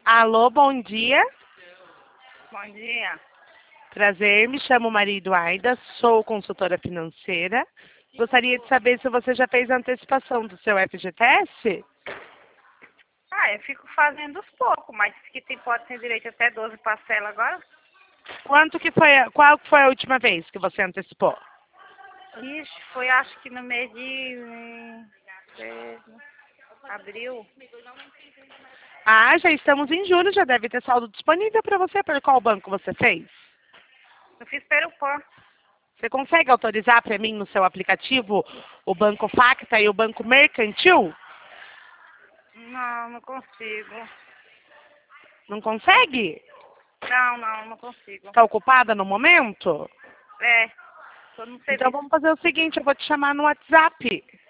Alô, bom dia. Bom dia. Prazer, me chamo Maria Eduarda, sou consultora financeira. Gostaria de saber se você já fez a antecipação do seu FGTS? Eu fico fazendo os poucos, mas que tem, pode ter direito até 12 parcelas agora. Qual foi a última vez que você antecipou? Ixi, foi acho que no mês de abril. Ah, já estamos em julho, já deve ter saldo disponível para você. Por qual banco você fez? Eu fiz pelo PAN. Você consegue autorizar para mim no seu aplicativo o Banco Facta e o Banco Mercantil? Não, não consigo. Não consegue? Não consigo. Está ocupada no momento? É, tô no Então serviço. vamos fazer o seguinte, eu vou te chamar no WhatsApp.